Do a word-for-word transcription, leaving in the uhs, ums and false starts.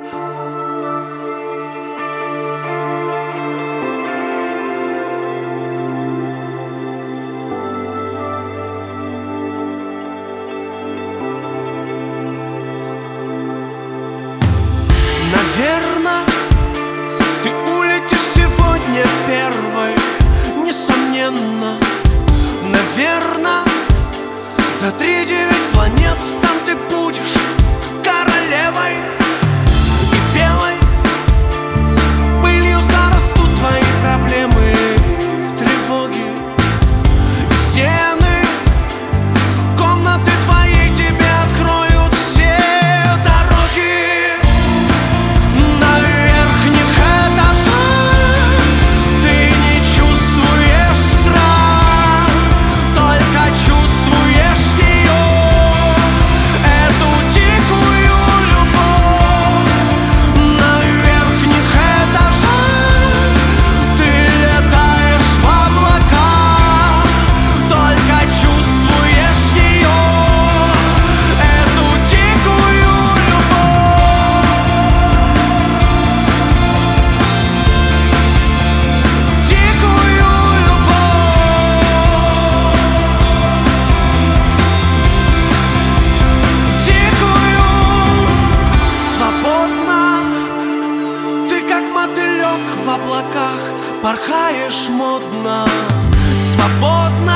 Наверно, ты улетишь сегодня первой, несомненно. Наверно, за три девять планет там ты будешь королевой и белой. Пылью зарастут твои проблемы, тревоги и стены. Комнаты твои тебе откроют все дороги. На верхних этажах ты не чувствуешь страх, только чувствуешь ее, эту дикую любовь. На верхних этажах ты летаешь в облаках, только чувствуешь ее, эту дикую любовь. Дикую любовь. Дикую. Свободно ты, как мотылек в облаках, порхаешь модно. Свободно